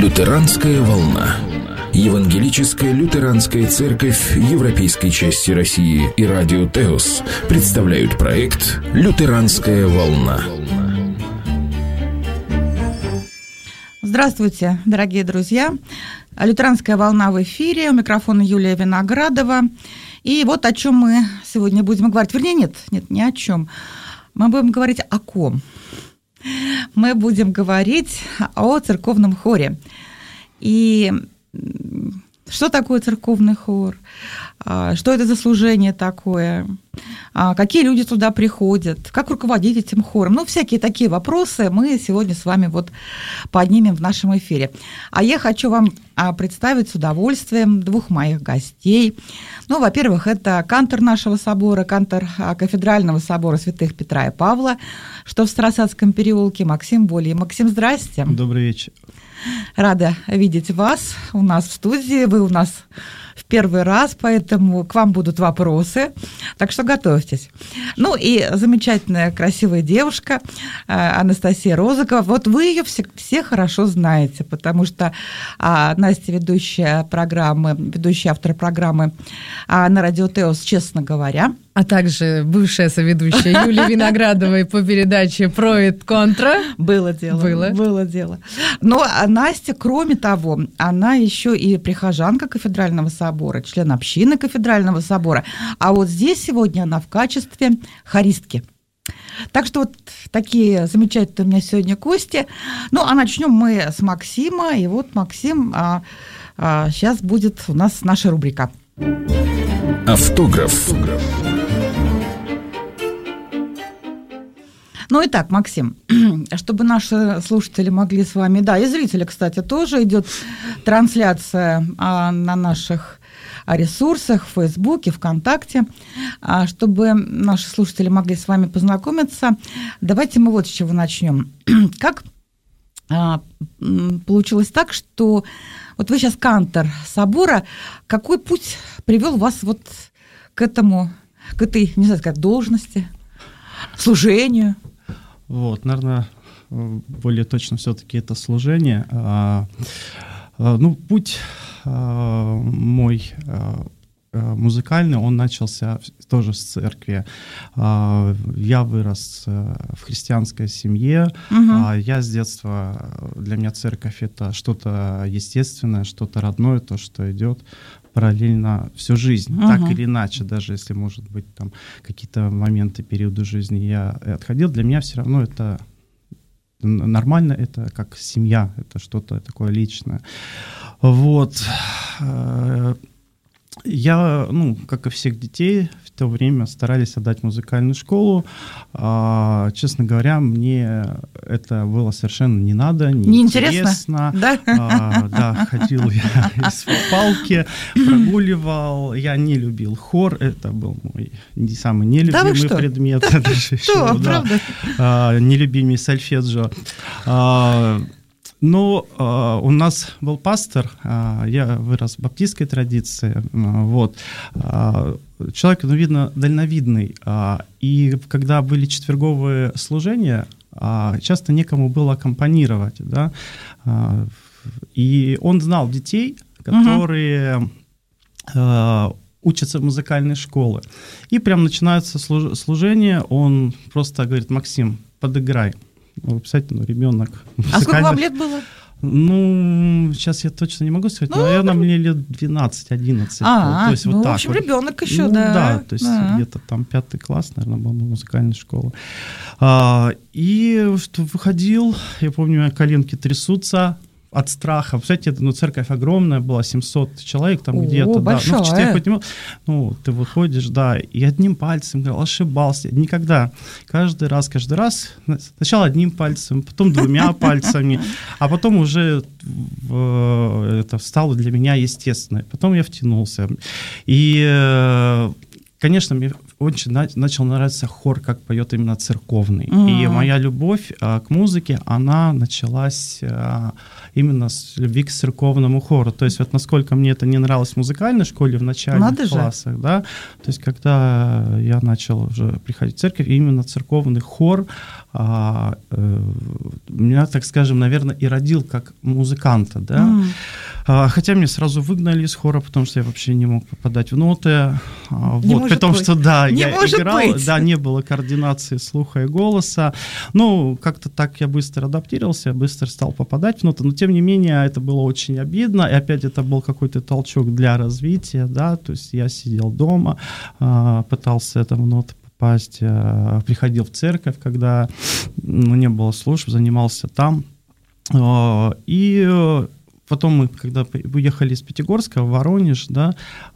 Лютеранская волна. Евангелическая лютеранская церковь Европейской части России и радио Теос представляют проект «Лютеранская волна». Здравствуйте, дорогие друзья. Лютеранская волна в эфире. У микрофона Юлия Виноградова. И вот о чем мы сегодня будем говорить. Вернее, нет, ни о чем. Мы будем говорить о ком? Мы будем говорить о церковном хоре. И что такое церковный хор? Что это за служение такое? Какие люди туда приходят? Как руководить этим хором? Ну, всякие такие вопросы мы сегодня с вами вот поднимем в нашем эфире. А я хочу вам представить с удовольствием двух моих гостей. Ну, во-первых, это кантор нашего собора, кантор кафедрального собора святых Петра и Павла, что в Старосадском переулке, Максим Болий. Максим, здрасте. Добрый вечер. Рада видеть вас у нас в студии. Вы у нас в первый раз, поэтому к вам будут вопросы. Так что готовьтесь. Ну и замечательная, красивая девушка Анастасия Розыкова. Вот вы ее все хорошо знаете, потому что Настя, ведущий автор программы на радио Теос, честно говоря. А также бывшая соведущая Юлия Виноградовой по передаче «Про и контра». Было дело. Но Настя, кроме того, она еще и прихожанка кафедрального собора, член общины кафедрального собора. А вот здесь сегодня она в качестве хористки. Так что вот такие замечательные у меня сегодня гости. Ну, а начнем мы с Максима. И вот, Максим, сейчас будет у нас наша рубрика. Автограф. Ну, итак, Максим, чтобы наши слушатели могли с вами... Да, и зрители, кстати, тоже идет трансляция на наших ресурсах, в Фейсбуке, ВКонтакте, чтобы наши слушатели могли с вами познакомиться. Давайте мы вот с чего начнем. Как получилось так, что вот вы сейчас кантор собора, какой путь привел вас вот к этому, к этой, не знаю, сказать, должности, служению? Вот, наверное, более точно все-таки это служение. Ну, путь мой музыкальный, он начался тоже с церкви. Я вырос в христианской семье. Я с детства, для меня церковь — это что-то естественное, что-то родное, то, что идет параллельно всю жизнь, так или иначе, даже если, может быть, там какие-то моменты, периоды жизни я отходил, для меня все равно это нормально, это как семья, это что-то такое личное. Вот. Я, как и всех детей, в то время старались отдать музыкальную школу. Честно говоря, мне это было совершенно не надо, не интересно. Да? Да, ходил я из палки, прогуливал. Я не любил хор, это был мой самый нелюбимый предмет. Что, правда? Нелюбимый сольфеджио. Но у нас был пастор, я вырос в баптистской традиции, вот, человек, видно, дальновидный, и когда были четверговые служения, часто некому было аккомпанировать, да, и он знал детей, которые учатся в музыкальной школе, и прям начинается служение, он просто говорит: Максим, подыграй. Вы представляете, ребенок. А сколько вам лет было? Сейчас я точно не могу сказать, наверное, мне лет 12-11. То есть вот так. В общем, вот. Ребенок еще, да. Да, то есть где-то там 5 класс, наверное, был музыкальной школы. И что выходил, я помню, у меня коленки трясутся от страха. Представляете, церковь огромная была, 700 человек там где-то. Большая. Да. В четверг поднимал. Ты выходишь, да, и одним пальцем ошибался. Никогда. Каждый раз. Сначала одним пальцем, потом 2 пальцами, а потом уже это стало для меня естественно. Потом я втянулся. И конечно, мне очень начал нравиться хор, как поет именно церковный. И моя любовь к музыке, она началась именно с любви к церковному хору. То есть вот насколько мне это не нравилось в музыкальной школе в начальных классах, да, то есть когда я начал уже приходить в церковь, именно церковный хор меня, так скажем, наверное, и родил как музыканта, да. Хотя меня сразу выгнали из хора, потому что я вообще не мог попадать в ноты. Вот, потому что, да, я играл, да, не было координации слуха и голоса. Ну, как-то так я быстро адаптировался, быстро стал попадать в ноты, но тем не менее это было очень обидно, и опять это был какой-то толчок для развития, да, то есть я сидел дома, пытался в ноты попасть, приходил в церковь, когда не было служб, занимался там, и потом мы, когда уехали из Пятигорска в Воронеж, да,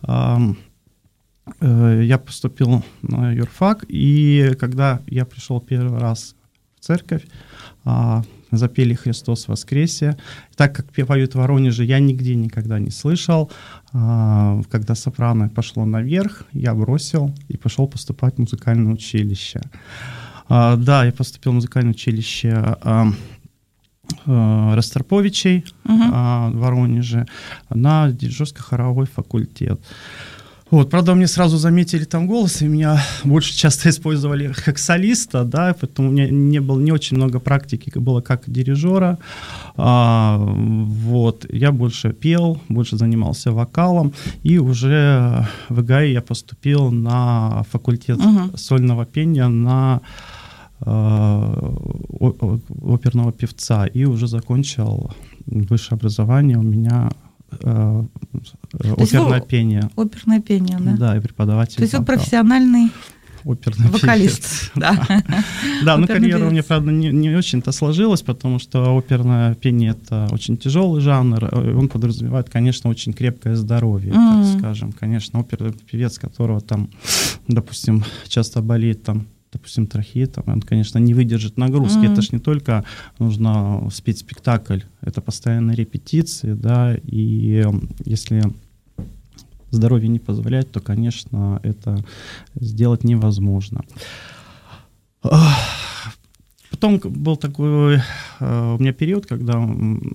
я поступил на юрфак, и когда я пришел первый раз в церковь, запели «Христос воскресе». Так как поют в Воронеже, я нигде никогда не слышал. Когда сопрано пошло наверх, я бросил и пошел поступать в музыкальное училище. Да, я поступил в музыкальное училище Ростроповичей в Воронеже на дирижерско-хоровой факультет. Вот, правда, мне сразу заметили там голос, и меня больше часто использовали как солиста, да, поэтому у меня не очень много практики было как дирижера. Вот, я больше пел, больше занимался вокалом, и уже в ИГАИ я поступил на факультет сольного пения на оперного певца, и уже закончил высшее образование у меня оперное пение. Оперное пение, да? Да, и преподаватель. То есть вы профессиональный оперный вокалист. Да, да, но карьера у меня, правда, не очень-то сложилась, потому что оперное пение — это очень тяжелый жанр, он подразумевает, конечно, очень крепкое здоровье, так скажем. Конечно, оперный певец, которого там, допустим, часто болеет там, допустим, трахея, он, конечно, не выдержит нагрузки. Это ж не только нужно спеть спектакль, это постоянные репетиции, да, и если здоровье не позволяет, то, конечно, это сделать невозможно. Потом был такой у меня период, когда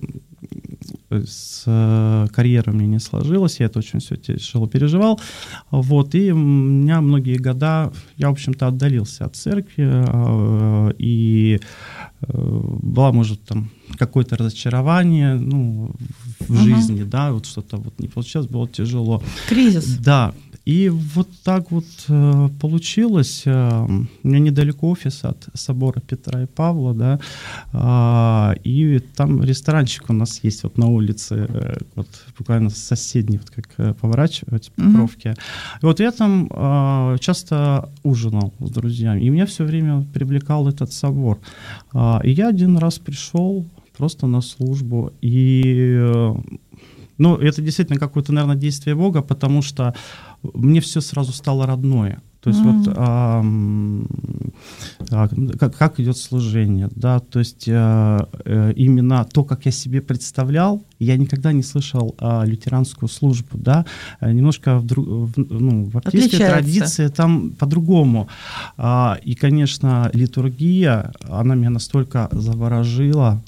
с карьерой у меня не сложилось, я это очень все тяжело переживал, вот, и у меня многие года, я, в общем-то, отдалился от церкви, и было, может, там какое-то разочарование, ну, в жизни, да, вот что-то вот не получилось, было тяжело. Кризис. Да. И вот так вот получилось. У меня недалеко офис от собора Петра и Павла, да, и там ресторанчик у нас есть вот на улице, вот буквально соседний, вот как поворачивать Петровки. И вот я там часто ужинал с друзьями, и меня все время привлекал этот собор. И я один раз пришел просто на службу, и ну, это действительно какое-то, наверное, действие Бога, потому что мне все сразу стало родное. То есть вот как идет служение, да, то есть именно то, как я себе представлял, я никогда не слышал лютеранскую службу, да, немножко в баптистской традиции там по-другому. И, конечно, литургия, она меня настолько заворожила,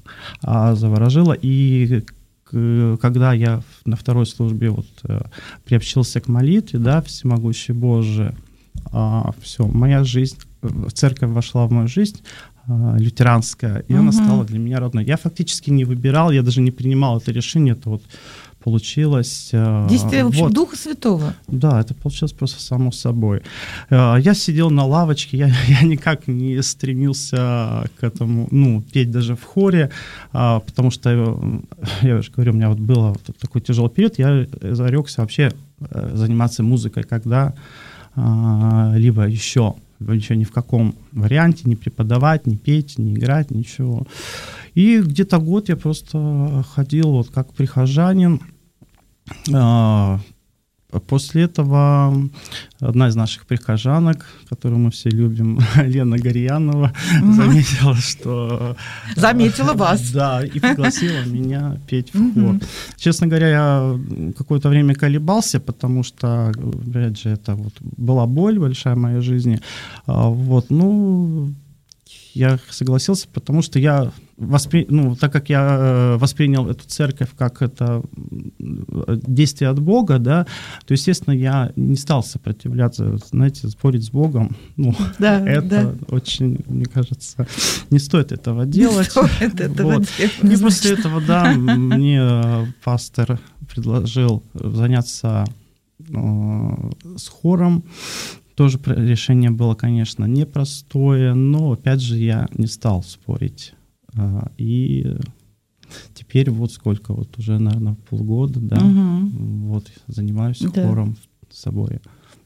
и когда я на второй службе вот приобщился к молитве, да, всемогущий Боже, все, моя жизнь, церковь вошла в мою жизнь, лютеранская, и она стала для меня родной. Я фактически не выбирал, я даже не принимал это решение, это вот получилось. Действие, в общем, вот. Духа Святого. Да, это получилось просто само собой. Я сидел на лавочке, я никак не стремился к этому, ну, петь даже в хоре, потому что, я уже говорю, у меня вот был вот такой тяжелый период, я зарекся вообще заниматься музыкой, когда либо еще ни в каком варианте не преподавать, не петь, не играть, ничего. И где-то год я просто ходил вот как прихожанин, После этого одна из наших прихожанок, которую мы все любим, Лена Горьянова, заметила, что... Заметила вас. Да, и пригласила меня петь в хор. Честно говоря, я какое-то время колебался, потому что, опять же, это вот была боль большая в моей жизни. Вот, ну, я согласился, потому что я так как я воспринял эту церковь как это действие от Бога, да, то, естественно, я не стал сопротивляться, знаете, спорить с Богом. Ну, да, это очень, мне кажется, не стоит этого делать. Не стоит этого делать. И после этого, да, мне пастор предложил заняться с хором. Тоже решение было, конечно, непростое, но, опять же, я не стал спорить. И теперь вот сколько, вот уже, наверное, полгода, да, вот занимаюсь хором в соборе.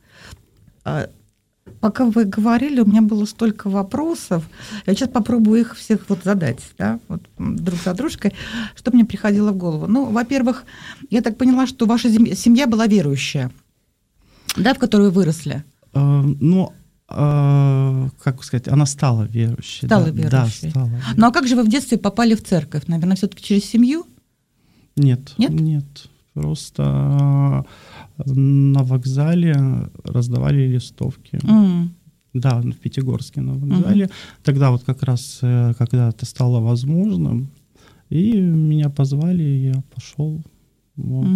Пока вы говорили, у меня было столько вопросов. Я сейчас попробую их всех вот задать, да, вот друг за дружкой, что мне приходило в голову. Ну, во-первых, я так поняла, что ваша семья была верующая, да, в которой вы выросли. Ну, как сказать, она стала верующей. Стала верующей. Да, стала верующей. Ну, а как же вы в детстве попали в церковь? Наверное, все-таки через семью? Нет. Просто на вокзале раздавали листовки. Да, в Пятигорске на вокзале. Тогда вот как раз, когда это стало возможным, и меня позвали, и я пошел. Вот.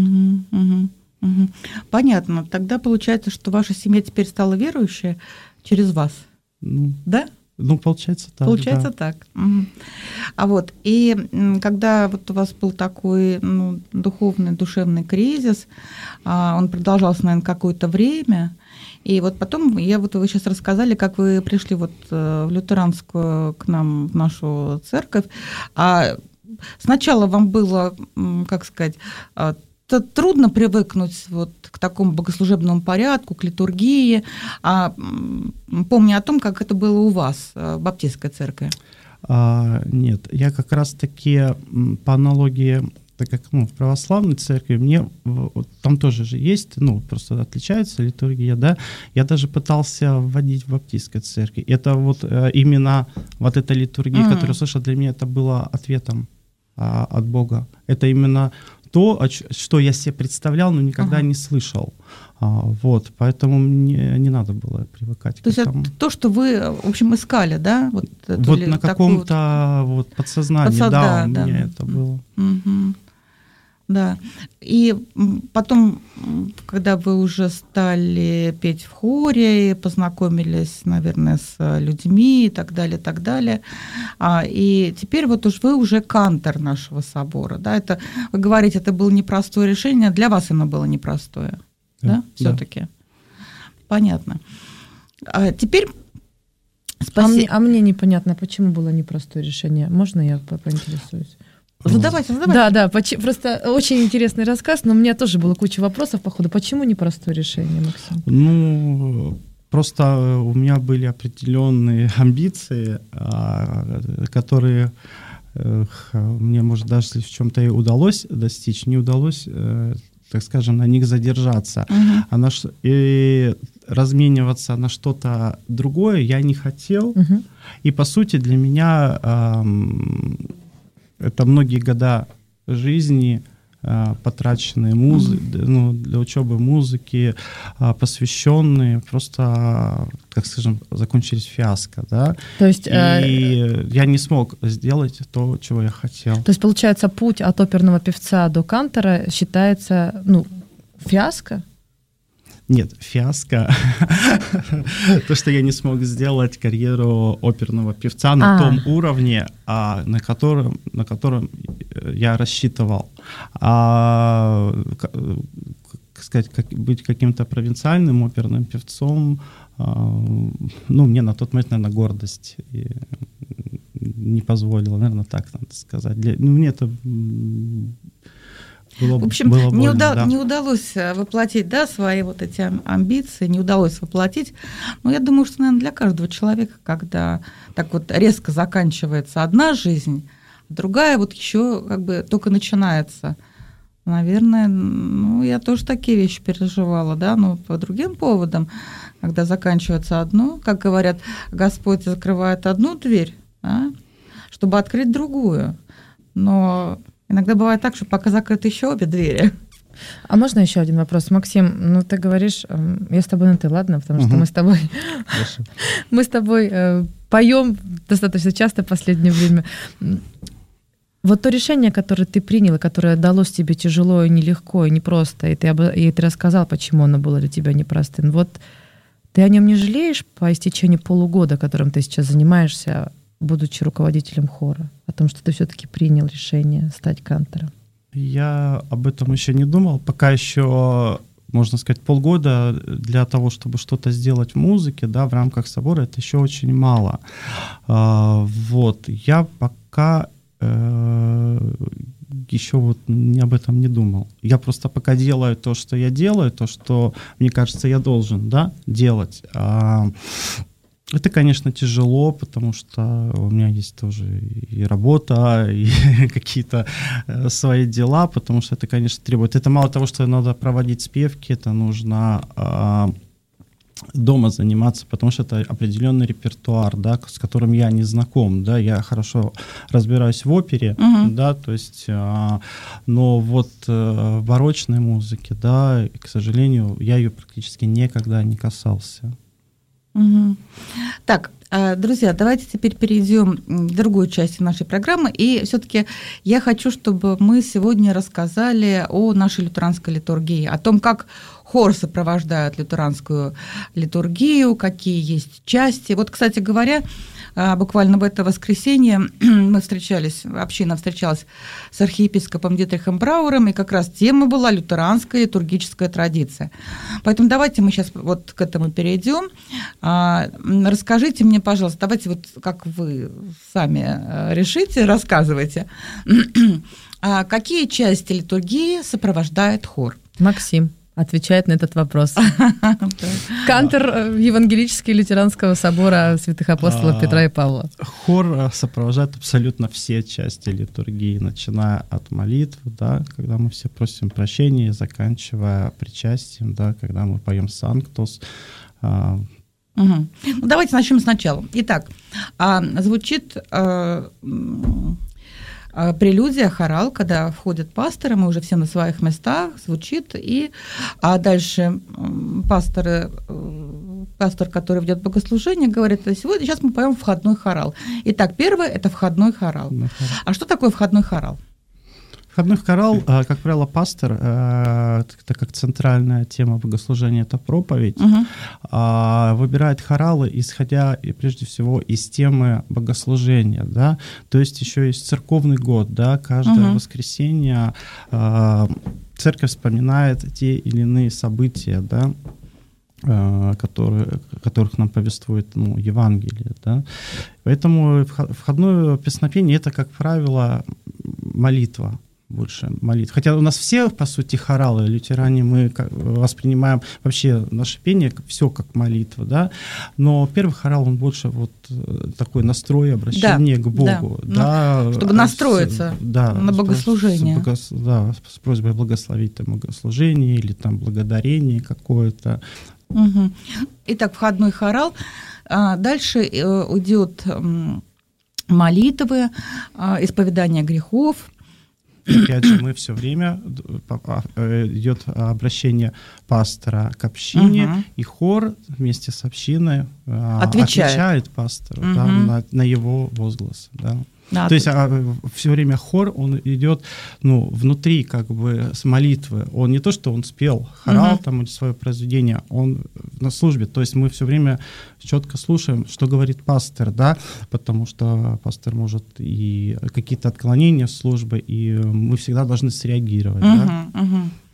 Понятно. Тогда получается, что ваша семья теперь стала верующая через вас, да? Ну, получается так. Получается так. А вот, и когда вот у вас был такой духовный, душевный кризис, он продолжался, наверное, какое-то время, и вот потом, вы сейчас рассказали, как вы пришли вот в лютеранскую, к нам, в нашу церковь, а сначала вам было, как сказать, трудно привыкнуть вот к такому богослужебному порядку, к литургии, помня о том, как это было у вас в баптистской церкви. Нет, я как раз-таки по аналогии, так как в православной церкви, мне там тоже же есть, просто отличается литургия, да, я даже пытался вводить в баптистской церкви. Это вот именно вот эта литургия, которую я слышал, для меня это было ответом от Бога. Это именно то, что я себе представлял, но никогда не слышал. Вот, поэтому мне не надо было привыкать к этому. Это то, что вы, в общем, искали, да? Вот на каком-то подсознании, да, у меня это было. Да. И потом, когда вы уже стали петь в хоре, познакомились, наверное, с людьми и так далее, и теперь вот уж вы уже кантор нашего собора, да? Это, вы говорите, это было непростое решение, для вас оно было непростое, да? Все-таки. Да. Понятно. А теперь... А мне непонятно, почему было непростое решение. Можно я поинтересуюсь? Задавайте. Да, просто очень интересный рассказ, но у меня тоже было куча вопросов по ходу. Почему непростое решение, Максим? Просто у меня были определенные амбиции, которые мне, может, даже в чем-то и удалось достичь, не удалось, так скажем, на них задержаться. И размениваться на что-то другое я не хотел. И, по сути, для меня... Это многие года жизни, потраченные для учебы музыки, посвященные, просто, как скажем, закончились фиаско, да. То есть, и я не смог сделать то, чего я хотел. То есть, получается, путь от оперного певца до кантора считается, фиаско? Нет, фиаско. То, что я не смог сделать карьеру оперного певца на том уровне, на котором я рассчитывал. Сказать, быть каким-то провинциальным оперным певцом, мне на тот момент, наверное, гордость не позволила, наверное, так надо сказать. Мне это... В общем, не удалось воплотить, да, свои вот эти амбиции, не удалось воплотить. Но я думаю, что, наверное, для каждого человека, когда так вот резко заканчивается одна жизнь, другая вот еще как бы только начинается. наверное, я тоже такие вещи переживала, да, но по другим поводам, когда заканчивается одно, как говорят, Господь закрывает одну дверь, да, чтобы открыть другую. Но иногда бывает так, что пока закрыты еще обе двери. А можно еще один вопрос? Максим, ты говоришь, я с тобой на ты, ладно? Потому что мы с тобой поем достаточно часто в последнее время. Вот то решение, которое ты принял, которое далось тебе тяжело и нелегко, и непросто, и ты рассказал, почему оно было для тебя непростым. Вот ты о нем не жалеешь по истечении полугода, которым ты сейчас занимаешься, будучи руководителем хора, о том, что ты все-таки принял решение стать кантором? Я об этом еще не думал. Пока еще, можно сказать, полгода для того, чтобы что-то сделать в музыке, да, в рамках собора, это еще очень мало. Вот. Я пока еще вот об этом не думал. Я просто пока делаю то, что я делаю, то, что, мне кажется, я должен, да, делать. Это, конечно, тяжело, потому что у меня есть тоже и работа, и какие-то свои дела, потому что это, конечно, требует. Это мало того, что надо проводить спевки, это нужно дома заниматься, потому что это определенный репертуар, да, с которым я не знаком, да, я хорошо разбираюсь в опере, да, то есть, но вот в барочной музыке, да, к сожалению, я ее практически никогда не касался. Так, друзья, давайте теперь перейдем к другой части нашей программы. И все-таки я хочу, чтобы мы сегодня рассказали о нашей лютеранской литургии, о том, как хор сопровождает лютеранскую литургию, какие есть части. Вот, кстати говоря, буквально в это воскресенье мы встречались, община встречалась с архиепископом Дитрихом Брауэром, и как раз тема была лютеранская литургическая традиция. Поэтому давайте мы сейчас вот к этому перейдем. Расскажите мне, пожалуйста, давайте вот как вы сами решите, рассказывайте, какие части литургии сопровождает хор? Максим отвечает на этот вопрос. Кантор Евангелического лютеранского собора святых апостолов Петра и Павла. Хор сопровождает абсолютно все части литургии, начиная от молитв, да, когда мы все просим прощения, заканчивая причастием, да, когда мы поем «Санктус». Давайте начнем сначала. Итак, звучит прелюдия, хорал, когда входят пасторы, мы уже все на своих местах, звучит, а дальше пастор, который ведет богослужение, говорит, сейчас мы поем входной хорал. Итак, первое – это входной хорал. А что такое входной хорал? Входной хорал, как правило, пастор, так как центральная тема богослужения – это проповедь, выбирает хоралы, исходя прежде всего из темы богослужения, да, то есть еще есть церковный год, да, каждое воскресенье церковь вспоминает те или иные события, да, которых нам повествует Евангелие, да. Поэтому входное песнопение – это, как правило, молитва. Больше молитв. Хотя у нас все, по сути, хоралы, лютеране, мы воспринимаем вообще наше пение все как молитва, да, но первый хорал, он больше вот такой настрой, обращение к Богу. Да, чтобы настроиться на богослужение. С просьбой благословить там богослужение или там благодарение какое-то. Итак, входной хорал. Дальше идет молитвы, исповедание грехов. Опять же, мы все время идет обращение пастора к общине, и хор вместе с общиной отвечает пастору на его возглас. Да. То есть все время хор, он идет внутри как бы с молитвы. Он не то, что он спел хорал там, или свое произведение, он на службе. То есть мы все время четко слушаем, что говорит пастор, да, потому что пастор может и какие-то отклонения службы, и мы всегда должны среагировать. Да?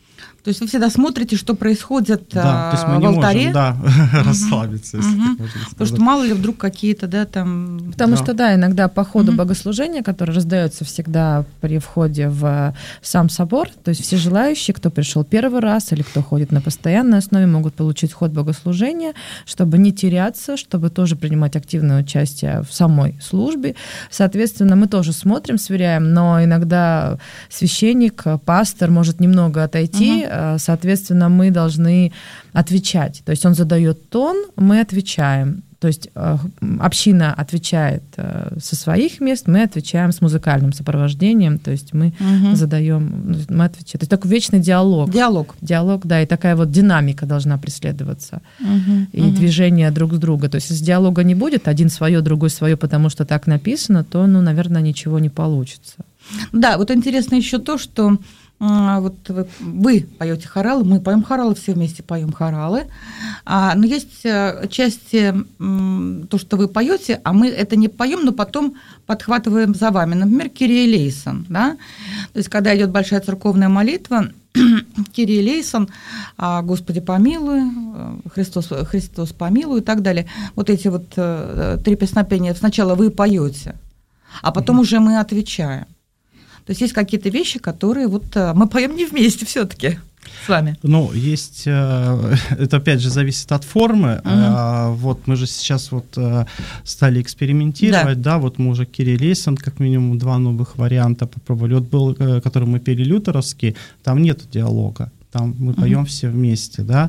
То есть вы всегда смотрите, что происходит то есть мы в алтаре? Можем, расслабиться, если так можно сказать. Потому что мало ли вдруг какие-то, там... Потому что, иногда по ходу богослужения, которое раздается всегда при входе в сам собор, то есть все желающие, кто пришел первый раз или кто ходит на постоянной основе, могут получить вход богослужения, чтобы не теряться, чтобы тоже принимать активное участие в самой службе. Соответственно, мы тоже смотрим, сверяем, но иногда священник, пастор может немного отойти, соответственно, мы должны отвечать. То есть он задает тон, мы отвечаем. То есть община отвечает со своих мест, мы отвечаем с музыкальным сопровождением, то есть мы задаем, мы отвечаем. То есть такой вечный диалог. Диалог, да, и такая вот динамика должна преследоваться. И движение друг с другом. То есть если диалога не будет, один свое, другой свое, потому что так написано, то, наверное, ничего не получится. Да, вот интересно еще то, что вот вы поете хоралы, мы поем хоралы, все вместе поем хоралы, но есть части, то, что вы поете, а мы это не поем, но потом подхватываем за вами. Например, Кирия Элейсон, да? То есть когда идет большая церковная молитва, Кирия Элейсон, Господи помилуй, Христос помилуй и так далее. Вот эти вот 3 песнопения сначала вы поете, а потом уже мы отвечаем. То есть есть какие-то вещи, которые вот мы поем не вместе все-таки с вами. Ну, есть, это опять же зависит от формы. Вот мы же сейчас вот стали экспериментировать, да, вот мы уже Кирия Элейсон, как минимум 2 новых варианта попробовали. Вот был, который мы пели лютеровский, там нет диалога, там мы поем все вместе, да.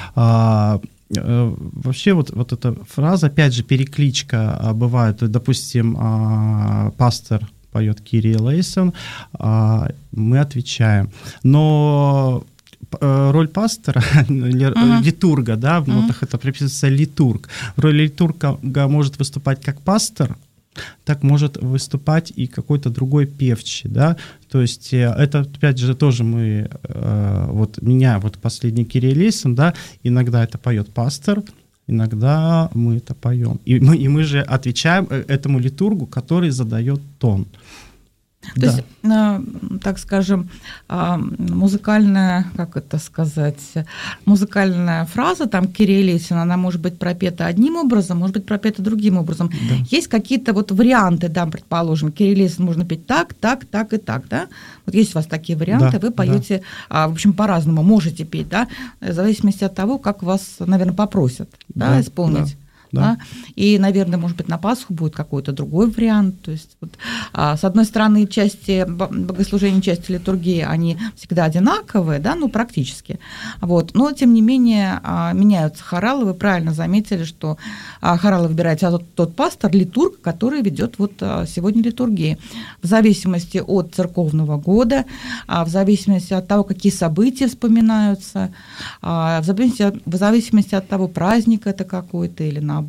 Вообще вот эта фраза, опять же, перекличка бывает, допустим, пастор поет Кирия Элейсон, мы отвечаем. Но роль пастора, литурга, да, в нотах это приписывается литург. Роль литурга может выступать как пастор, так может выступать и какой-то другой певчий, да. То есть это, опять же, тоже мы, вот меня, вот последний Кирия Элейсон, да, иногда это поет пастор, иногда мы это поем. И мы же отвечаем этому литургу, который задает тон. То есть, так скажем, музыкальная, как это сказать, музыкальная фраза, там, Кирия Элейсон, она может быть пропета одним образом, может быть пропета другим образом. Да. Есть какие-то вот варианты, да, предположим, Кирия Элейсон можно петь так, так, так и так, да? Вот есть у вас такие варианты, да, вы поете, в общем, по-разному можете петь, да, в зависимости от того, как вас, наверное, попросят, да, исполнить. Да. И, наверное, может быть, на Пасху будет какой-то другой вариант. То есть, вот, с одной стороны, части богослужения, части литургии, они всегда одинаковые, да, ну, практически. Вот. Но, тем не менее, меняются хоралы. Вы правильно заметили, что хоралы выбирается тот пастор, литург, который ведет вот сегодня литургии. В зависимости от церковного года, в зависимости от того, какие события вспоминаются, в зависимости от того, праздник это какой-то или наоборот,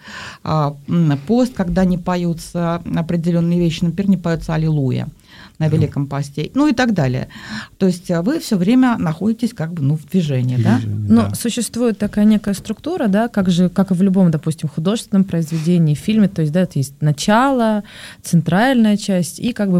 пост, когда не поются определенные вещи, например, не поется «Аллилуйя» на Великом посте, ну и так далее. То есть вы все время находитесь как бы, в движении, да? Но существует такая некая структура, да, как и в любом, допустим, художественном произведении, фильме, то есть, да, это есть начало, центральная часть и как бы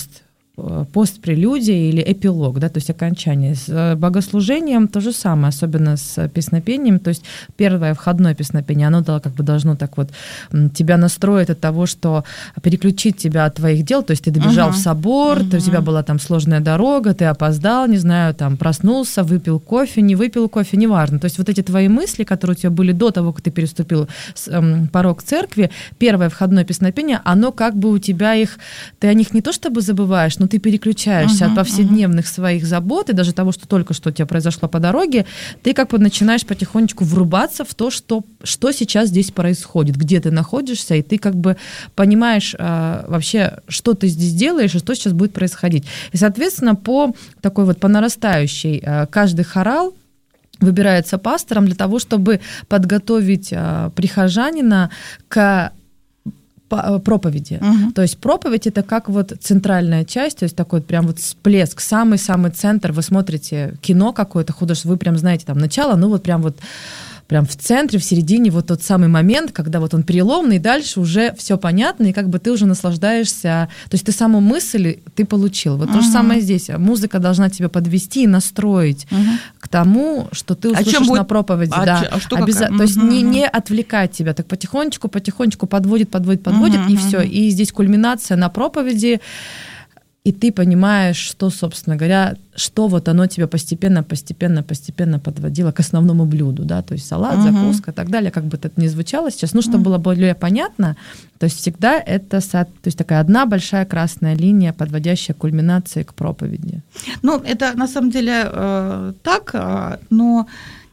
постпрелюдия или эпилог, да, то есть окончание. С богослужением то же самое, особенно с песнопением, то есть первое входное песнопение, оно как бы должно так вот тебя настроить от того, что переключить тебя от твоих дел, то есть ты добежал в собор, у тебя была там сложная дорога, ты опоздал, не знаю, там проснулся, выпил кофе, не выпил кофе, неважно. То есть вот эти твои мысли, которые у тебя были до того, как ты переступил порог церкви, первое входное песнопение, оно как бы у тебя ты о них не то чтобы забываешь, но ты переключаешься от повседневных своих забот и даже того, что только что у тебя произошло по дороге, ты как бы начинаешь потихонечку врубаться в то, что сейчас здесь происходит, где ты находишься, и ты как бы понимаешь вообще, что ты здесь делаешь и что сейчас будет происходить. И, соответственно, по нарастающей каждый хорал выбирается пастором для того, чтобы подготовить прихожанина к проповеди. То есть проповедь — это как вот центральная часть, то есть такой прям вот всплеск, самый-самый центр. Вы смотрите кино какое-то художественное, вы прям знаете там начало, ну вот прям вот прям в центре, в середине вот тот самый момент, когда вот он переломный, и дальше уже все понятно, и как бы ты уже наслаждаешься, то есть ты саму мысль ты получил. Вот то же самое здесь. Музыка должна тебя подвести и настроить к тому, что ты услышишь на проповеди. То есть не отвлекать тебя, так потихонечку подводит, и все. И здесь кульминация на проповеди, и ты понимаешь, что, собственно говоря, что вот оно тебя постепенно подводило к основному блюду, да, то есть салат, закуска и так далее, как бы это ни звучало сейчас, чтобы было более понятно, то есть всегда это то есть такая одна большая красная линия, подводящая к кульминации к проповеди. Ну, это на самом деле так, но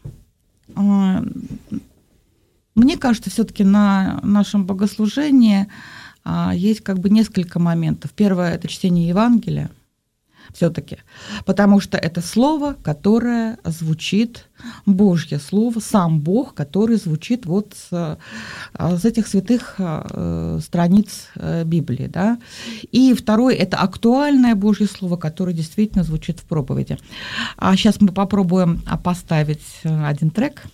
мне кажется, все-таки на нашем богослужении есть как бы несколько моментов. Первое – это чтение Евангелия, все-таки, потому что это слово, которое звучит, Божье слово, сам Бог, который звучит вот с этих святых страниц Библии. Да? И второе – это актуальное Божье слово, которое действительно звучит в проповеди. А сейчас мы попробуем поставить один трек.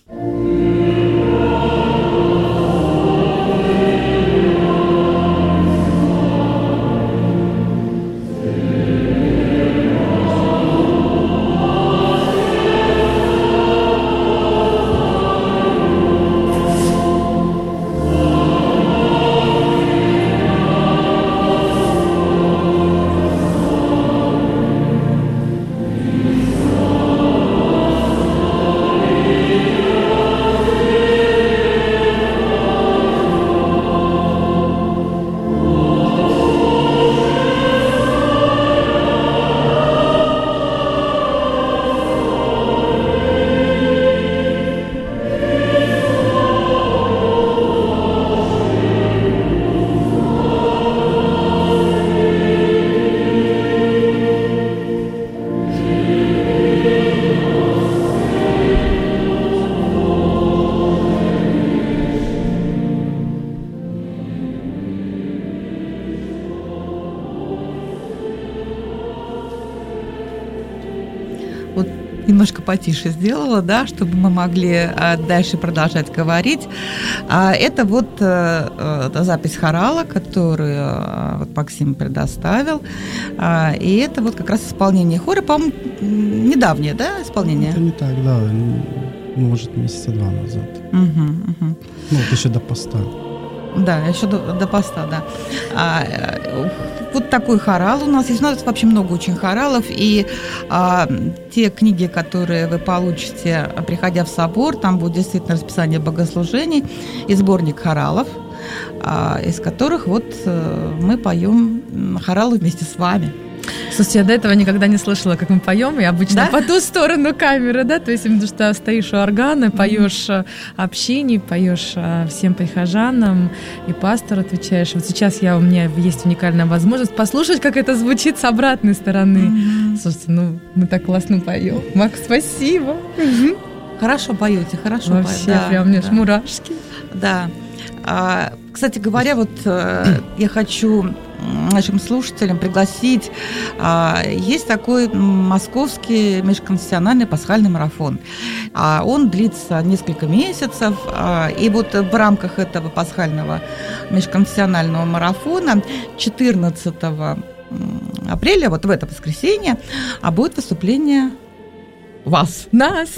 Немножко потише сделала, да, чтобы мы могли дальше продолжать говорить. Это вот запись хорала, которую вот Максим предоставил. И это вот как раз исполнение хора, по-моему, недавнее, да, исполнение? Это не так, да, может, месяца 2 назад. Ну, вот еще до поста. Да, еще до поста, да. Вот такой хорал у нас есть. У нас вообще много очень хоралов. И те книги, которые вы получите, приходя в собор, там будет действительно расписание богослужений и сборник хоралов, из которых вот мы поем хоралы вместе с вами. Слушайте, я до этого никогда не слышала, как мы поем, и обычно по ту сторону камеры, да, то есть именно что стоишь у органа, поешь общине, поешь всем прихожанам, и пастору отвечаешь. Вот сейчас у меня есть уникальная возможность послушать, как это звучит с обратной стороны. Слушайте, мы так классно поем. Макс, спасибо. Хорошо поете, хорошо. Вообще, прям мне аж мурашки. Да. Кстати говоря, вот я хочу нашим слушателям пригласить. Есть такой московский межконфессиональный пасхальный марафон. Он длится несколько месяцев. И вот в рамках этого пасхального межконфессионального марафона 14 апреля, вот в это воскресенье, будет выступление нас.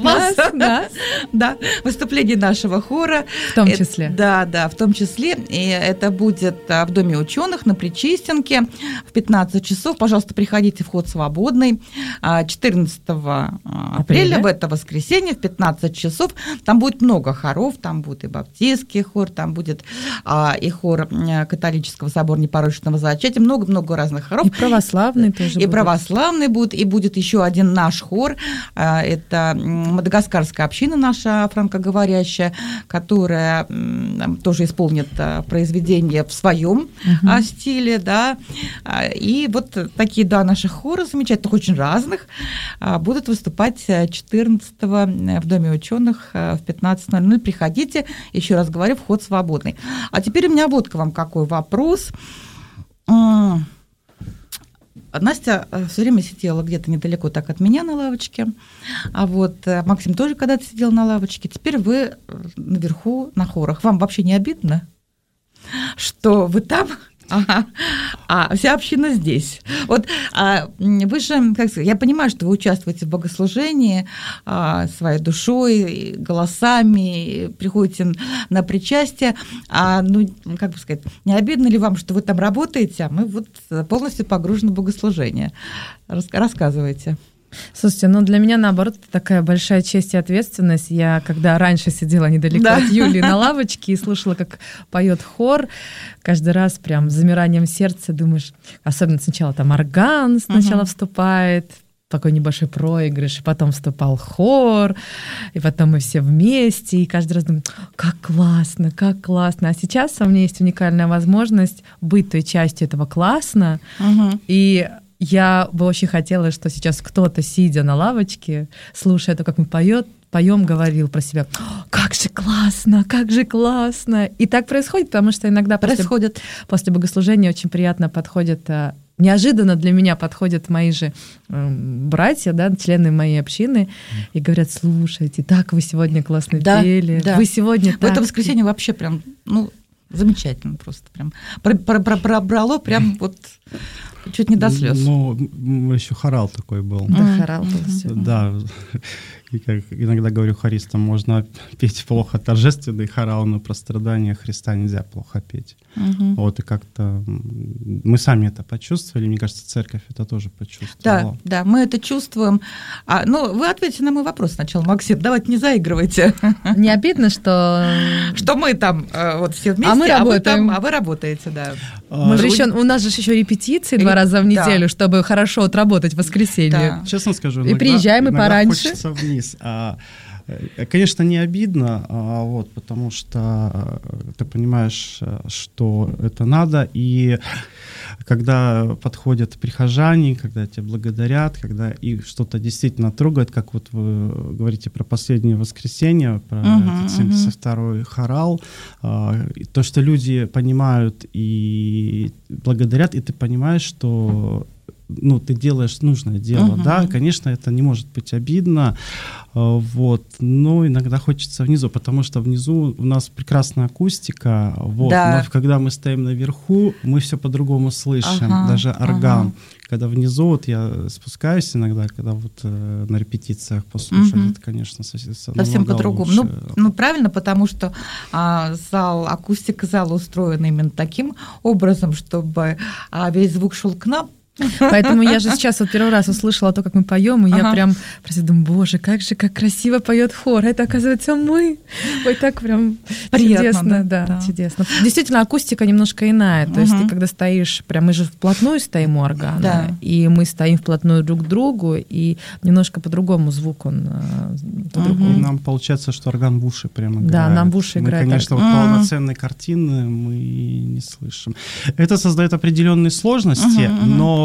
Да, выступление нашего хора. В том числе. Да, в том числе. И это будет в Доме ученых на Причистенке в 15 часов. Пожалуйста, приходите, вход свободный. 14 апреля, в это воскресенье, в 15 часов. Там будет много хоров. Там будет и баптистский хор, там будет и хор католического собора непорочного зачатия. Много-много разных хоров. И православный тоже будет. И православный будет. И будет еще один наш хор. Это мадагаскарская община наша франкоговорящая, которая тоже исполнит произведение в своем стиле, да. И вот такие два наших хора замечательных, очень разных, будут выступать 14-го в Доме ученых в 15:00. Приходите, еще раз говорю, вход свободный. А теперь у меня вот к вам какой вопрос. Настя все время сидела где-то недалеко так от меня на лавочке, а вот Максим тоже когда-то сидел на лавочке. Теперь вы наверху на хорах. Вам вообще не обидно, что вы там, а вся община здесь? Вот вы же, как сказать, я понимаю, что вы участвуете в богослужении своей душой, голосами, приходите на причастие. Ну, как бы сказать, не обидно ли вам, что вы там работаете, а мы вот полностью погружены в богослужение? Рассказывайте. Слушайте, ну для меня, наоборот, это такая большая честь и ответственность. Я, когда раньше сидела недалеко от Юлии на лавочке и слушала, как поет хор, каждый раз прям с замиранием сердца думаешь, особенно сначала там орган сначала вступает, такой небольшой проигрыш, и потом вступал хор, и потом мы все вместе, и каждый раз думаю, как классно, как классно. А сейчас у меня есть уникальная возможность быть той частью этого классно, и я бы очень хотела, что сейчас кто-то, сидя на лавочке, слушая то, как мы поем, говорил про себя, как же классно, как же классно. И так происходит, потому что иногда после богослужения очень приятно подходят, неожиданно для меня подходят мои же братья, да, члены моей общины, и говорят, слушайте, так вы сегодня классно пели, вы сегодня так... В это воскресенье вообще прям, замечательно просто, прям пробрало, прям вот... Чуть не до слез. Ну, еще хорал такой был. Да, хорал был. Да. И как иногда говорю хористам, можно петь плохо торжественный хорал, но про страдания Христа нельзя плохо петь. Вот, и как-то мы сами это почувствовали, мне кажется, церковь это тоже почувствовала. Да, мы это чувствуем. Вы ответьте на мой вопрос сначала, Максим, давайте не заигрывайте. Не обидно, что мы там вот все вместе, а мы работаем. А вы работаете, да. У нас же еще репетиции 2 раза в неделю, чтобы хорошо отработать в воскресенье. Честно скажу, и приезжаем мы пораньше. Хочется вниз. Конечно, не обидно, потому что ты понимаешь, что это надо, и когда подходят прихожане, когда тебя благодарят, когда их что-то действительно трогает, как вот вы говорите про последнее воскресенье, про этот 72-й хорал, то, что люди понимают и благодарят, и ты понимаешь, что ты делаешь нужное дело, да, конечно, это не может быть обидно, но иногда хочется внизу, потому что внизу у нас прекрасная акустика, но когда мы стоим наверху, мы все по-другому слышим, даже орган. Когда внизу, я спускаюсь иногда, когда на репетициях послушать, это, конечно, совсем по-другому. Правильно, потому что акустика зала устроена именно таким образом, чтобы весь звук шел к нам. Поэтому я же сейчас первый раз услышала то, как мы поем, и я прям думаю, боже, как красиво поет хор. Это, оказывается, мы. Ой, так прям приятно, чудесно. Да, чудесно. Действительно, акустика немножко иная. То есть ты когда стоишь, прям мы же вплотную стоим у органа, и мы стоим вплотную друг к другу, и немножко по-другому звук он по-другому. Нам получается, что орган в уши прямо играет. Да, нам в уши играет. Мы, конечно, полноценной картины мы не слышим. Это создает определенные сложности, но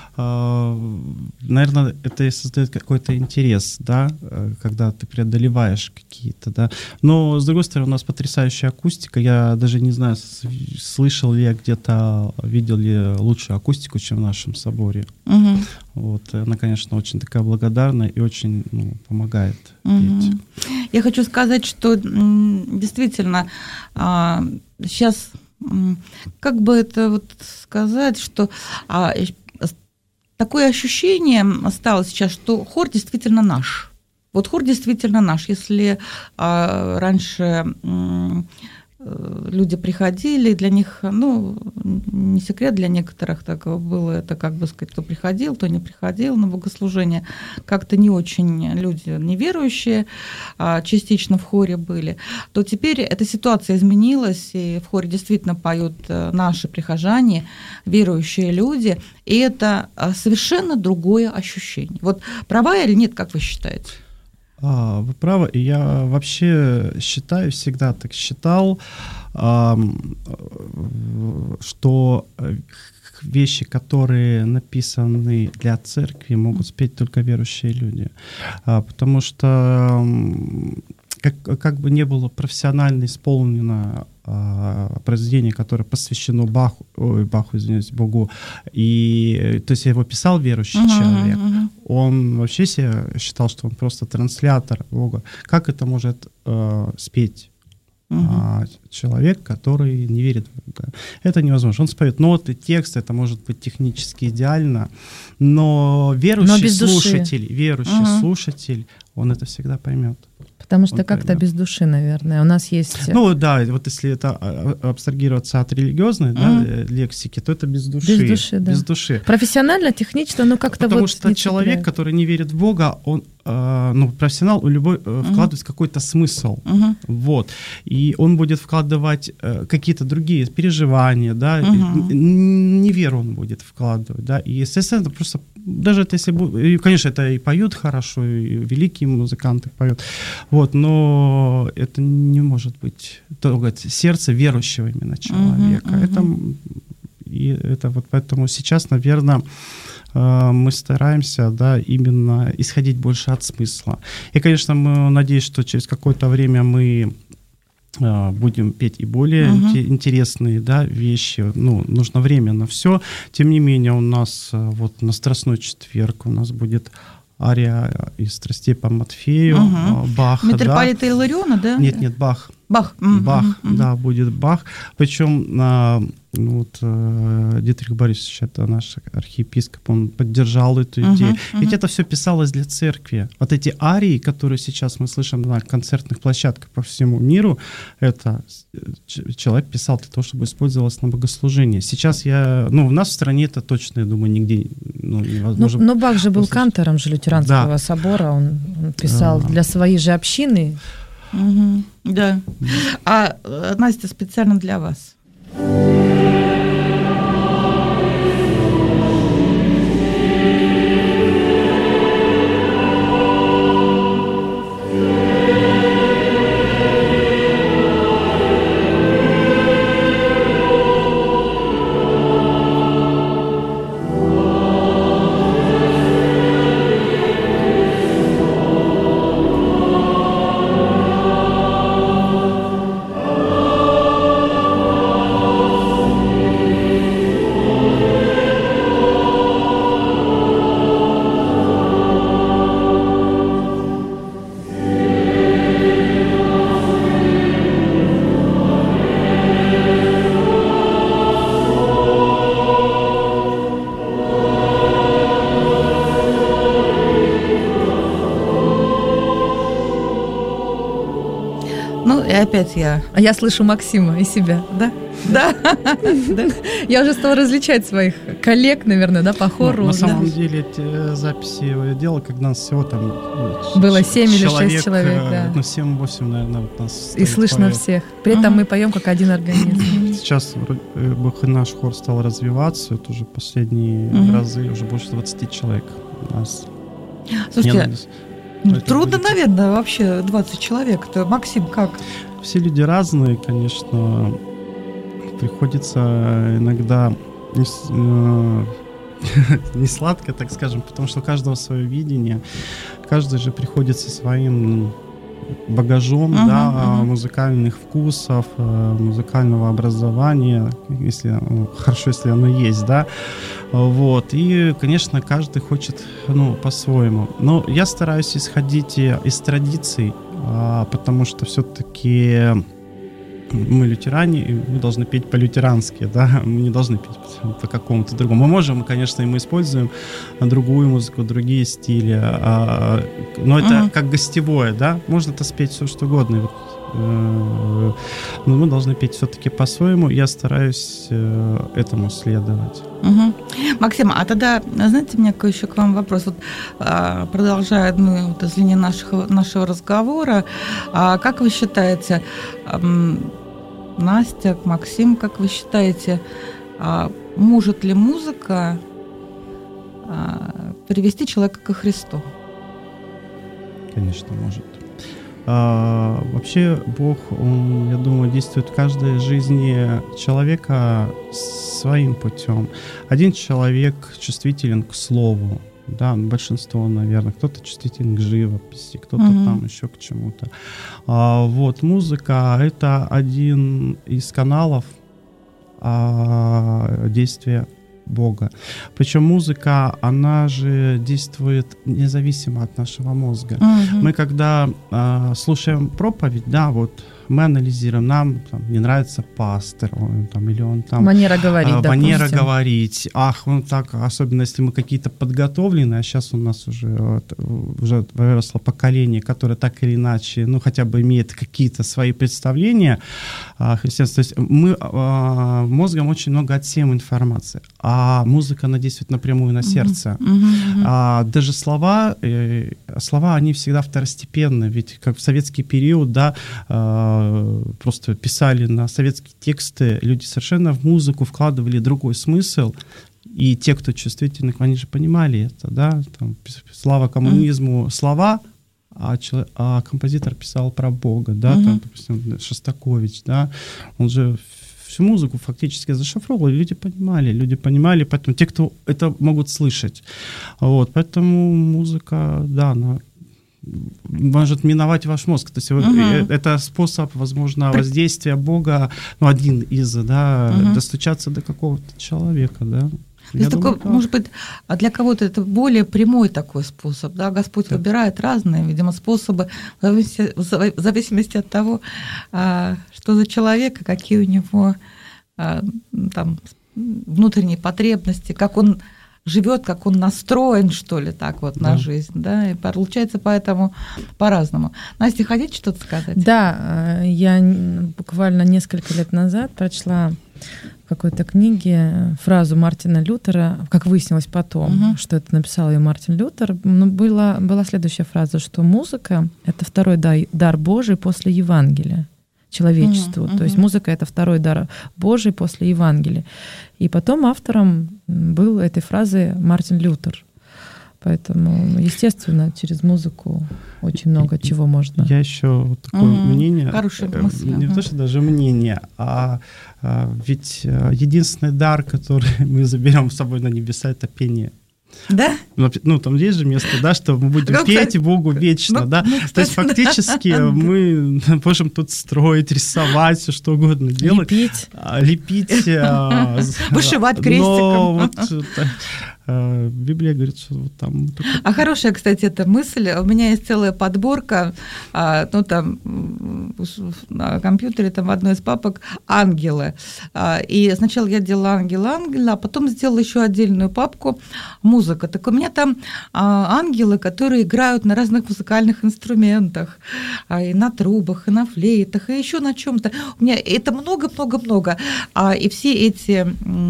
наверное, это и создает какой-то интерес, да, когда ты преодолеваешь какие-то, да. Но, с другой стороны, у нас потрясающая акустика. Я даже не знаю, слышал ли я где-то, видел ли лучшую акустику, чем в нашем соборе. Она, конечно, очень такая благодарная и очень помогает петь. Я хочу сказать, что действительно сейчас, как бы это сказать, что такое ощущение стало сейчас, что хор действительно наш. Хор действительно наш. Если раньше люди приходили, для них, не секрет, для некоторых так было, это как бы сказать, кто приходил, кто не приходил на богослужение, как-то не очень люди неверующие частично в хоре были, то теперь эта ситуация изменилась, и в хоре действительно поют наши прихожане, верующие люди, и это совершенно другое ощущение. Права или нет, как вы считаете? Вы правы, и я вообще считаю, всегда так считал, что вещи, которые написаны для церкви, могут спеть только верующие люди. Потому что как бы не было профессионально исполнено произведение, которое посвящено Богу, и, то есть его писал верующий человек, он вообще себя считал, что он просто транслятор Бога. Как это может спеть человек, который не верит в Бога? Это невозможно. Он споет ноты, текст, это может быть технически идеально, но верующий слушатель, он это всегда поймет. Потому что как-то без души, наверное. У нас есть... Ну да, вот если это абстрагироваться от религиозной лексики, то это без души. Без души, да. Без души. Профессионально, технично, ну как-то потому что человек, который не верит в Бога, он, профессионал, у любой вкладывает какой-то смысл. Вот. И он будет вкладывать какие-то другие переживания, да, не веру он будет вкладывать, да, и, естественно, это просто, даже это если... И, конечно, это и поют хорошо, и великие музыканты поют, вот, но это не может быть трогать сердце верующего именно человека. Это вот поэтому сейчас, наверное, мы стараемся, да, именно исходить больше от смысла. И, конечно, мы надеюсь, что через какое-то время мы будем петь и более интересные, да, вещи. Ну, нужно время на все. Тем не менее, у нас вот на Страстной четверг у нас будет ария из «Страстей по Матфею», Баха. Митрополита Илариона, да? Нет, Бах. Бах. Да, будет Бах. Причем Дитрих Борисович, это наш архиепископ, он поддержал эту идею. Ведь это все писалось для церкви. Вот эти арии, которые сейчас мы слышим на концертных площадках по всему миру, это человек писал для того, чтобы использовалось на богослужение. Сейчас в нас в стране это точно, я думаю, нигде невозможно. Но Бах же был кантором же лютеранского собора, он писал для своей же общины. Да. А Настя, специально для вас. Опять я. А я слышу Максима и себя, да? Да. Я уже стала различать своих коллег, наверное, да, по хору. На самом деле эти записи я делал, когда нас всего там... Было 7 или 6 человек, да. 7-8, наверное, вот нас... И слышно всех. При этом мы поем как один организм. Сейчас наш хор стал развиваться, это уже последние разы, уже больше 20 человек у нас. Слушайте, трудно, наверное, вообще 20 человек-то. Максим, как? Все люди разные, конечно. Приходится иногда не сладко, так скажем, потому что у каждого свое видение. Каждый же приходит со своим багажом, музыкальных вкусов, музыкального образования, хорошо, если оно есть, да. Вот. И, конечно, каждый хочет, по-своему. Но я стараюсь исходить из традиций, потому что все-таки мы лютеране, и мы должны петь по-лютерански, да, мы не должны петь по какому-то другому. Мы можем, конечно, и мы используем другую музыку, другие стили, но это как гостевое, да, можно это спеть все что угодно, но мы должны петь все-таки по-своему, я стараюсь этому следовать. Максим, а тогда, знаете, у меня еще к вам вопрос, вот, продолжая одну из линий нашего разговора, как вы считаете, Настя, Максим, как вы считаете, может ли музыка привести человека ко Христу? Конечно, может. Вообще Бог, Он, я думаю, действует в каждой жизни человека своим путем. Один человек чувствителен к слову, да, большинство, наверное. Кто-то чувствителен к живописи, кто-то там еще к чему-то. Вот, музыка — это один из каналов действия Бога. Причем музыка, она же действует независимо от нашего мозга. Мы когда слушаем проповедь, да, вот мы анализируем, нам там не нравится пастор, или он там... Манера говорить, манера говорить. Он так, особенно если мы какие-то подготовленные, а сейчас у нас уже выросло поколение, которое так или иначе, хотя бы имеет какие-то свои представления о христианстве. То есть мы мозгом очень много отсеем информации, а музыка, она действует напрямую на сердце. Даже слова, они всегда второстепенны, ведь как в советский период, да, просто писали на советские тексты, люди совершенно в музыку вкладывали другой смысл, и те, кто чувствительны, они же понимали это, да, там, слава коммунизму, слова, а композитор писал про Бога, да, там, допустим, Шостакович, да, он же всю музыку фактически зашифровывал, люди понимали, поэтому те, кто это могут слышать, вот, поэтому музыка, да, она может миновать ваш мозг. То есть это способ, возможно, воздействия Бога, один из, да, достучаться до какого-то человека, да. Может быть, для кого-то это более прямой такой способ, да, Господь выбирает разные, видимо, способы в зависимости от того, что за человек, и какие у него там внутренние потребности, как он живет, как он настроен, что ли, так вот на жизнь, да, и получается поэтому по-разному. Настя, хотите что-то сказать? Да, я буквально несколько лет назад прочла в какой-то книге фразу Мартина Лютера, как выяснилось потом, что это написал ее Мартин Лютер, была следующая фраза, что музыка — это второй дар Божий после Евангелия человечеству. То есть музыка — это второй дар Божий после Евангелия. И потом автором был этой фразы Мартин Лютер. Поэтому, естественно, через музыку очень много чего можно. Я еще такое мнение. Хорошая мысль. Не то, что даже мнение, ведь единственный дар, который мы заберем с собой на небеса, это пение. Да? Там есть же место, да, что мы будем петь Богу вечно, да. То есть фактически мы можем тут строить, рисовать, все что угодно делать. Лепить. Вышивать крестиком. Но Библия говорит, что вот там... А хорошая, кстати, эта мысль. У меня есть целая подборка, там на компьютере, там в одной из папок ангелы. И сначала я делала ангела, а потом сделала еще отдельную папку музыка. Так у меня там ангелы, которые играют на разных музыкальных инструментах, и на трубах, и на флейтах, и еще на чем-то. У меня это много-много-много. И все эти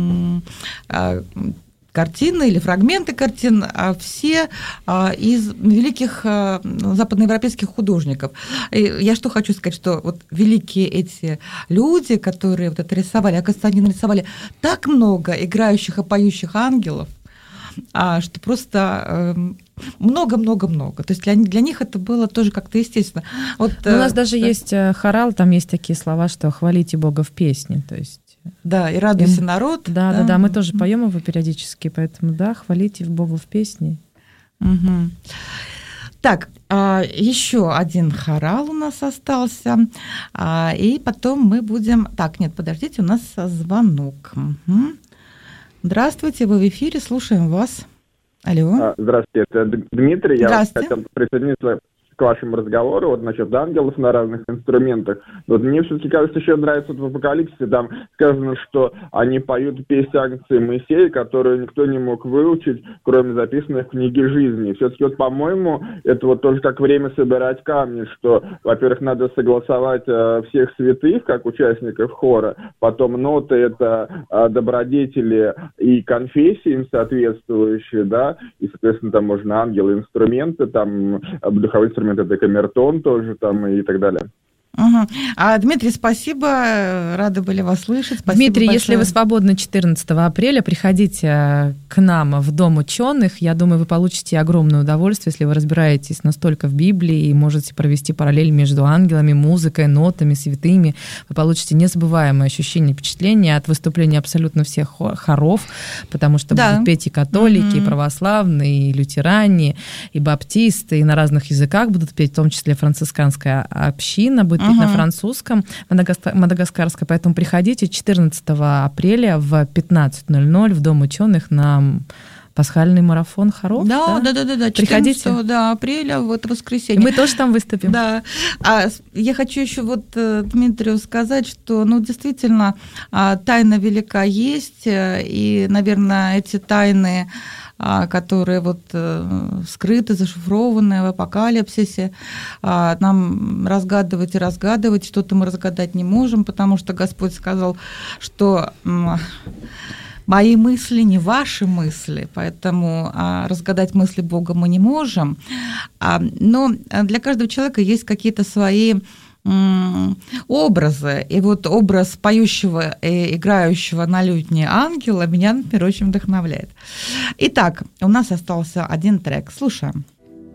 картины или фрагменты картин, все из великих западноевропейских художников. И я что хочу сказать, что вот великие эти люди, которые вот это рисовали, оказывается, они нарисовали так много играющих и поющих ангелов, что просто много-много-много. То есть для них это было тоже как-то естественно. Вот, у нас даже есть хорал, там есть такие слова, что «хвалите Бога в песне». То есть да, и радуйся, народ. Да, мы тоже поем его периодически, поэтому да, хвалите Бога в песне. Так, еще один хорал у нас остался, и потом мы будем... Так, нет, подождите, у нас звонок. Здравствуйте, вы в эфире, слушаем вас. Алло. Здравствуйте, это Дмитрий. Я хотел присоединиться к вашему разговору вот насчет ангелов на разных инструментах. Вот мне все-таки, кажется, еще нравится в Апокалипсисе, там сказано, что они поют песнь Агнца и Моисея, которую никто не мог выучить, кроме записанных в книге жизни. Все-таки, вот, по-моему, это вот тоже как время собирать камни, что, во-первых, надо согласовать всех святых, как участников хора, потом ноты — это добродетели и конфессии им соответствующие, да, и, соответственно, там можно ангелы, инструменты, там духовые инструменты, это камертон тоже там и так далее. Угу. Дмитрий, спасибо, рады были вас слышать. Спасибо Дмитрий, большое. Если вы свободны 14 апреля, приходите к нам в Дом ученых. Я думаю, вы получите огромное удовольствие, если вы разбираетесь настолько в Библии и можете провести параллель между ангелами, музыкой, нотами, святыми. Вы получите незабываемое ощущение, впечатление от выступления абсолютно всех хоров, потому что будут петь и католики, и православные, и лютеране, и баптисты, и на разных языках будут петь, в том числе францисканская община будет петь на французском, мадагаскарской, поэтому приходите 14 апреля в 15:00 в Дом ученых на пасхальный марафон хоров. Да. Приходите. 14 апреля, вот воскресенье. И мы тоже там выступим. Да. Я хочу еще Дмитрию сказать, что, действительно, тайна велика есть, и, наверное, эти тайны, которые скрыты, зашифрованы в апокалипсисе, нам разгадывать и разгадывать, что-то мы разгадать не можем, потому что Господь сказал, что мои мысли не ваши мысли, поэтому разгадать мысли Бога мы не можем. Но для каждого человека есть какие-то свои образы. И образ поющего и играющего на лютне ангела меня, например, очень вдохновляет. Итак, у нас остался один трек. Слушаем.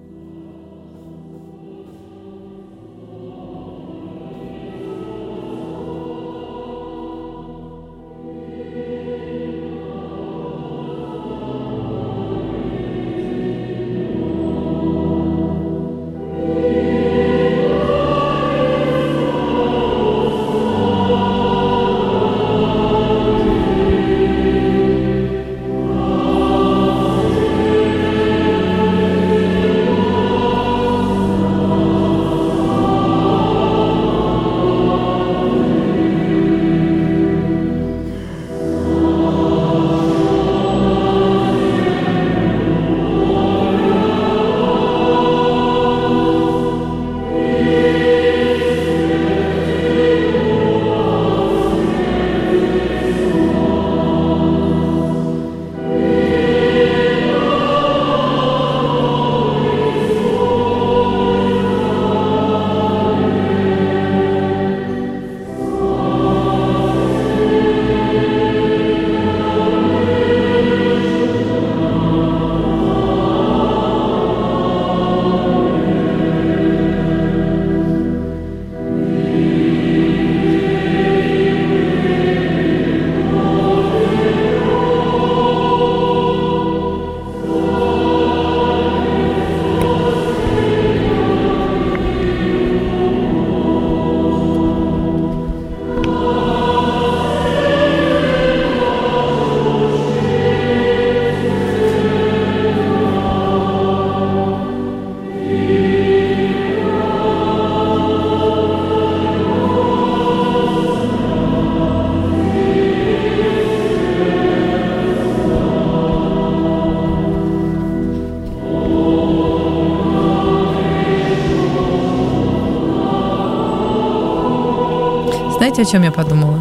Знаете, о чем я подумала?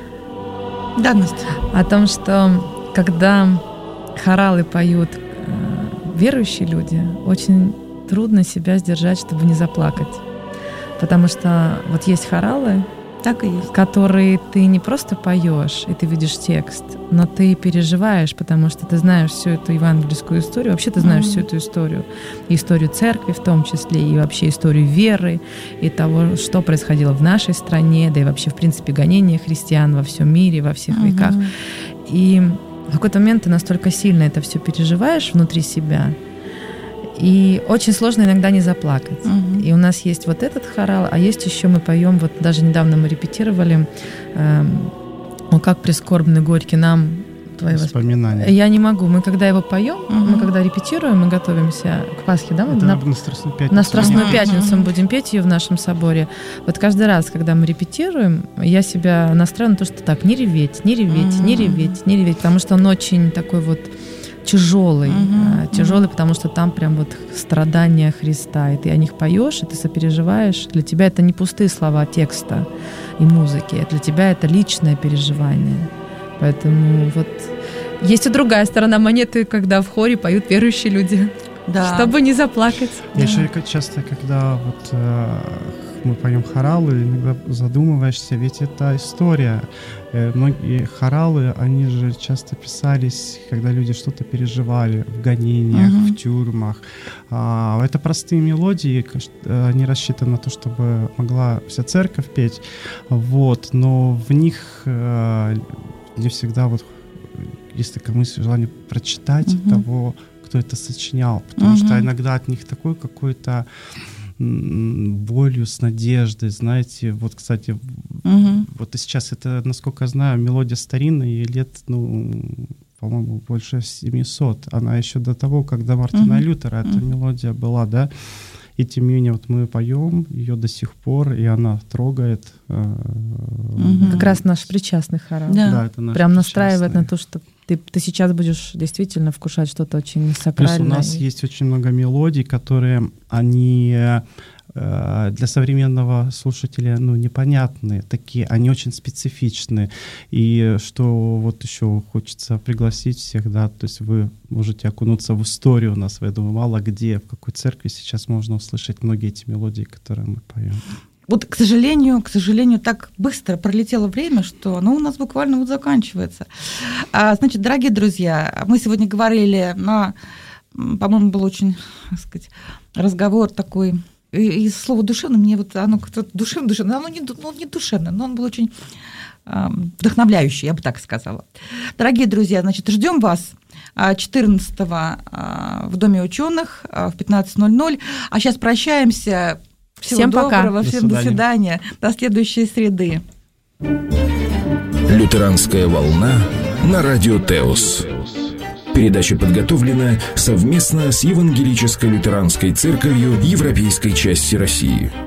Да, Настя. О том, что когда хоралы поют верующие люди, очень трудно себя сдержать, чтобы не заплакать. Потому что есть хоралы, так и есть, которые ты не просто поешь, и ты видишь текст, но ты переживаешь, потому что ты знаешь всю эту евангельскую историю. Вообще ты знаешь всю эту историю. Историю церкви в том числе, и вообще историю веры, и того, что происходило в нашей стране, да и вообще, в принципе, гонение христиан во всем мире, во всех веках. И в какой-то момент ты настолько сильно это все переживаешь внутри себя, и очень сложно иногда не заплакать. И у нас есть этот хорал, а есть еще мы поем, даже недавно мы репетировали «О, как прискорбны горьки нам твои воспоминания». Я не могу. Мы когда его поем, мы когда репетируем, мы готовимся к Пасхе, да? На Страстную пятницу. На Страстную пятницу мы будем петь ее в нашем соборе. Каждый раз, когда мы репетируем, я себя настраиваю на то, что так, не реветь, не реветь, не реветь, не реветь, потому что он очень такой тяжелый, тяжелый, потому что там прям страдания Христа, и ты о них поешь, и ты сопереживаешь. Для тебя это не пустые слова текста и музыки, для тебя это личное переживание. Поэтому есть и другая сторона монеты, когда в хоре поют верующие люди, чтобы не заплакать. Я еще часто, когда мы поем хоралы, иногда задумываешься, ведь это история. Многие хоралы, они же часто писались, когда люди что-то переживали в гонениях, в тюрьмах. Это простые мелодии, они рассчитаны на то, чтобы могла вся церковь петь, вот, но в них не всегда вот есть такая мысль, желание прочитать того, кто это сочинял, потому что иногда от них такой какой-то болью, с надеждой, знаете, вот, кстати, вот и сейчас это, насколько я знаю, мелодия старинная, ей лет, по-моему, больше 700, она еще до того, когда Мартина Лютера эта мелодия была, да, и тем не менее вот мы поем ее до сих пор, и она трогает. Как раз наш причастный хорал. Да, это наш прям причастный. Настраивает на то, что ты сейчас будешь действительно вкушать что-то очень сакральное. Плюс у нас есть очень много мелодий, которые, они для современного слушателя, непонятные такие, они очень специфичные. И что вот еще хочется пригласить всех, да, то есть вы можете окунуться в историю у нас, я думаю, мало где, в какой церкви сейчас можно услышать многие эти мелодии, которые мы поем. Вот, к сожалению, так быстро пролетело время, что оно у нас буквально вот заканчивается. Значит, дорогие друзья, мы сегодня говорили по-моему, был очень, так сказать, разговор такой, и слово «душевно» мне вот оно как-то душевно, оно не душевно, но он был очень вдохновляющий, я бы так сказала. Дорогие друзья, значит, ждем вас 14-го в Доме ученых в 15:00. А сейчас прощаемся. Всего всем доброго, пока. всем до свидания. До следующей среды. Лютеранская волна на радио Теос. Передача подготовлена совместно с Евангелической лютеранской церковью Европейской части России.